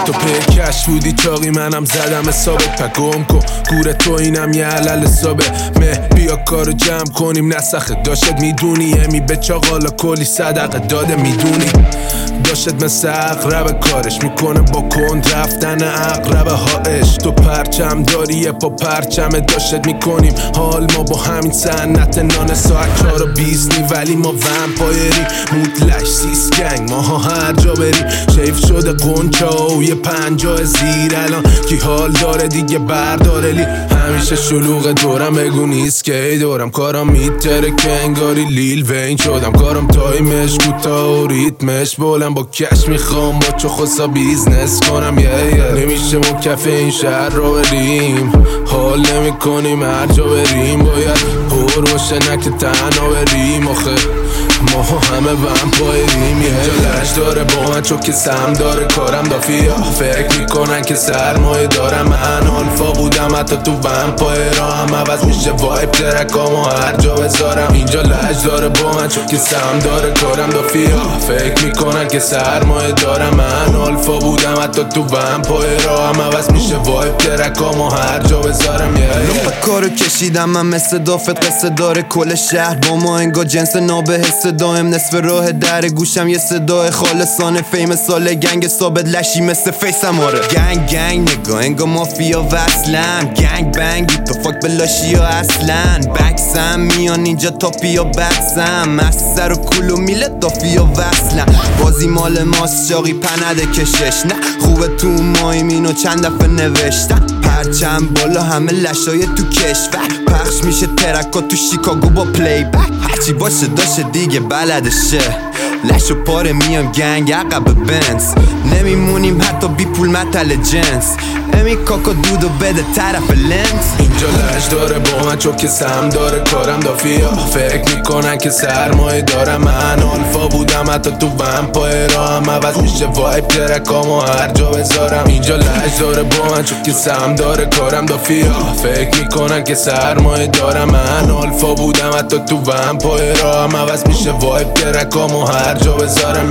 تو پیکش بودی چاقی منم زدم ثابت پگم کن گور تو اینم یه علل ثابت مه بیا کارو جمع کنیم نسخه داشت میدونی امی به چاقالا کلی صدقه داده میدونی داشت مثل اقرب کارش میکنه با کند رفتن اقرب هاش تو پرچم داری یه پا پرچم داشت میکنیم حال ما با همین سنت نان ساعت 4:20 ولی ما ومپایری مودلش سیس گنگ ماها هر جا بریم شیف شده قنچا و یه 50 زیر الان کی حال داره دیگه برداره لی همیشه شلوغ دورم بگو نیست که ای دورم کارم میتره که انگاری لیل وین شدم کارم تایمش کوتا و ریتمش بولم با کش میخوام با چو خسا بیزنس کنم نمیشه ما کف این شهر رو بریم حال نمی کنیم هر جا بریم باید پر باشه نه که تنها بریم آخه ما همه ومپایریم جلش داره با من چو که سم داره کارم دافیا فکر میکنن که سرمایه دارم من آلفا بودم حتی تو ومپایرها هم عوض میشه وایب ترکامو هر جا بذارم اینجا لج داره با من چو که سم داره کارم دافیا فکر میکنن که سرمایه دارم من آلفا بودم حتی تو ومپایرها هم عوض میشه وایب ترکامو هر جا بذارم کارو کشیدم من مثل دافت قصه داره کل شهر با ما انگا جنس نابه حس دائم نصف راه در گوشم یه صدای خالصانه فیم سال گنگ ثابت لشی مثل فیسم آره گنگ گنگ نگاه انگا مافیا وصلم گنگ بنگی تو فاک بلاشی ها اصلا بکسم میان اینجا تاپی ها بکسم از سر و کل و میلت دافی ها وصلم بازی مال ماست چاقی پنده کشش نه خوبه تو مایم اینو چند دفعه نوشتم پرچم بالا همه لشای تو کشور پخش میشه ترکا تو شیکاگو با پلی بک هرچی باشه داشه دیگه بلدشه لش و پاره میام گنگ عقب بنز نمیمونیم حتی بی پول متل جنس امی کاکا دودو بده طرف لنز اینجا لش داره با من چو که سم داره کارم دافیا فکر میکنن که سرمایه دارم من آلفا بودم حتی تو ومپایرها هم عوض میشه وایب ترکامو هر جا بذارم اینجا لش داره با من چو که سم داره کارم دافیا فکر میکنن که سرمایه دارم من آلفا بودم حتی تو ومپایرها هم عوض میشه وایب ترکامو هر جا بذارم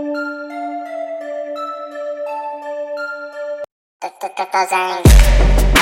Zang